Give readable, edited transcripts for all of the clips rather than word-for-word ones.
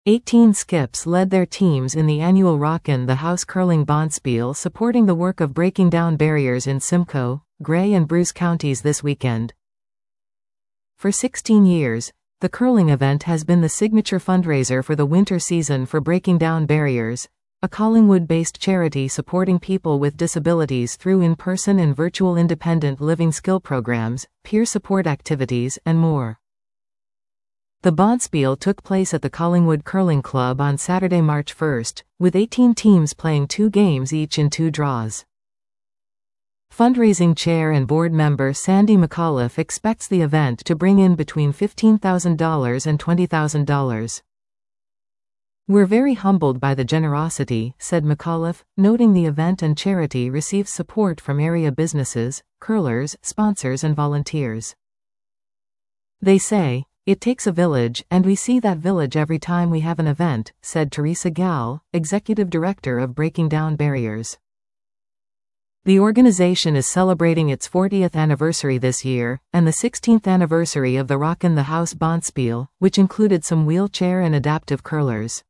18 skips led their teams in the annual Rockin' the House Curling Bonspiel, supporting the work of breaking down barriers in Simcoe, Grey and Bruce counties this weekend. For 16 years, the curling event has been the signature fundraiser for the winter season for Breaking Down Barriers, a Collingwood-based charity supporting people with disabilities through in-person and virtual independent living skill programs, peer support activities, and more. The Bonspiel took place at the Collingwood Curling Club on Saturday, March 1, with 18 teams playing 2 games each in 2 draws. Fundraising chair and board member Sandy McAuliffe expects the event to bring in between $15,000 and $20,000. "We're very humbled by the generosity," said McAuliffe, noting the event and charity receives support from area businesses, curlers, sponsors and volunteers. "They say, it takes a village, and we see that village every time we have an event," said Teresa Gall, executive director of Breaking Down Barriers. The organization is celebrating its 40th anniversary this year, and the 16th anniversary of the Rockin' the House Bonspiel, which included some wheelchair and adaptive curlers.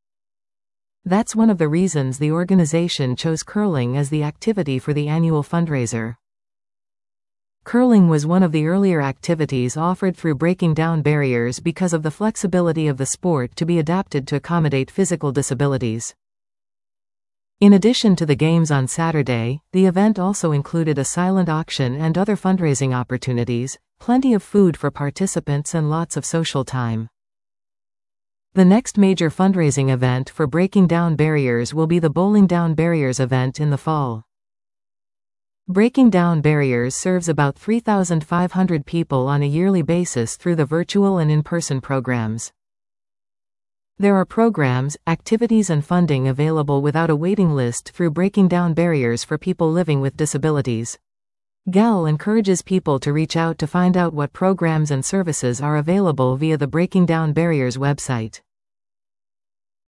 That's one of the reasons the organization chose curling as the activity for the annual fundraiser. Curling was one of the earlier activities offered through Breaking Down Barriers because of the flexibility of the sport to be adapted to accommodate physical disabilities. In addition to the games on Saturday, the event also included a silent auction and other fundraising opportunities, plenty of food for participants and lots of social time. The next major fundraising event for Breaking Down Barriers will be the Bowling Down Barriers event in the fall. Breaking Down Barriers serves about 3,500 people on a yearly basis through the virtual and in-person programs. There are programs, activities and funding available without a waiting list through Breaking Down Barriers for people living with disabilities. Gall encourages people to reach out to find out what programs and services are available via the Breaking Down Barriers website.